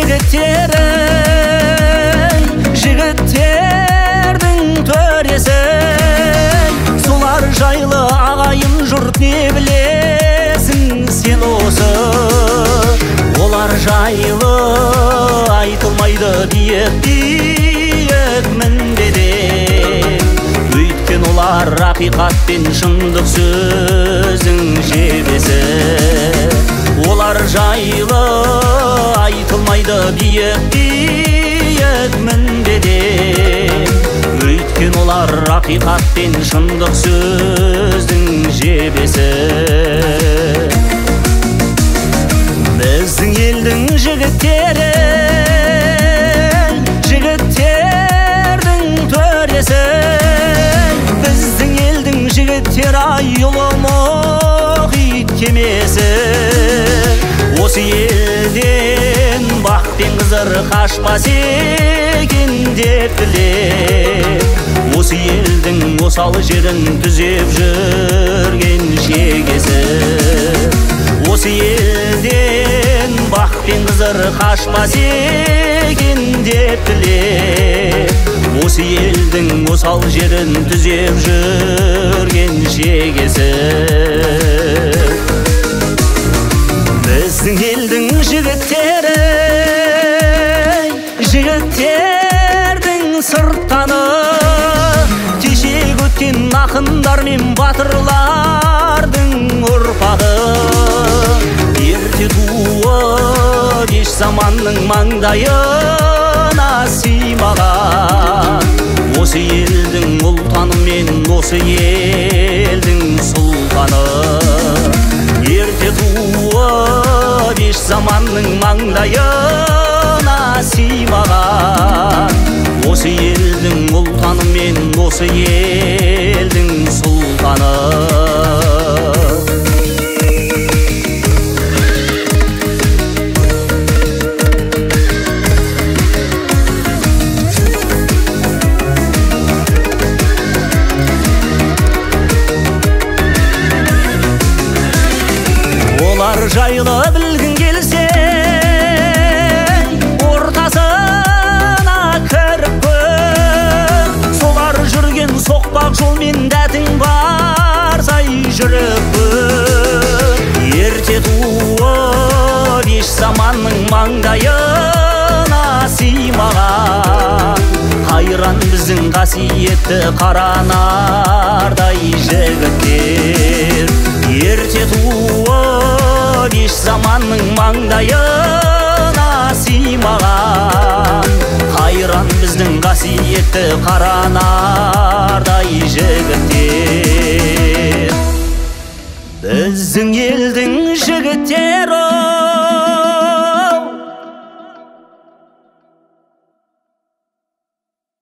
жігіттері, жігіттердің төресі. Солар жайлы ағайын жұрт не білесің сен осы? Олар жайлы айтылмайды биік мінбеден. Өйткен олар ақиқат пен шындық сөзің жебесі. Олар жайлы айтылмайды биік мінбеден. Өйткен олар ақиқат пен шындық сөздің жебесі. Біздің елдің жігіттері, жігіттердің төресі. Біздің елдің жігіттері ұлы мұхит кемесі. Осы елден бақ пен қызыр қашпас екен деп білем. Осы елдің осал жерін түзеп жүрген шегесі. Осы елден бақ пен қызыр қашпас екен деп білем. Осы елдің осал жерін түзеп жүрген шегесі. Біздің елдің жігіттері, жігіттердің сырттаны. Кешегі өткен ақындар мен батырлардың ұрпағы. Ерте туып еш заманның маңдайына сыймаған. Осы елдің ұлтаны мен осы елдің сұлтаны. Ерте туып еш заманның маңдайына сыймаған. Осы елдің ұлтаны мен осы елдің сұлтаны. Олар жайлы білгің келсе, ортасына кіріп көр. Солар жүрген соқпақ жолмен дәтің барсай жүріп көр. Ерте туып еш заманның маңдайына сыймаған. Қайран біздің қасиетті қаранардай жігіттер. Ерте туып еш заманның маңдайына сыймаған. Қайран біздің қасиетті қаранардай жігіттер. Біздің елдің жігіттері,